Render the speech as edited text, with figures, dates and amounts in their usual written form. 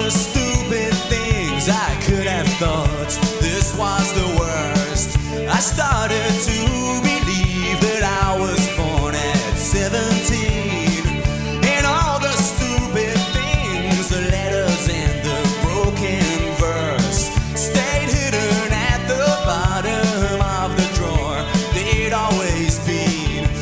the stupid things I could have thought. This was the worst. I started to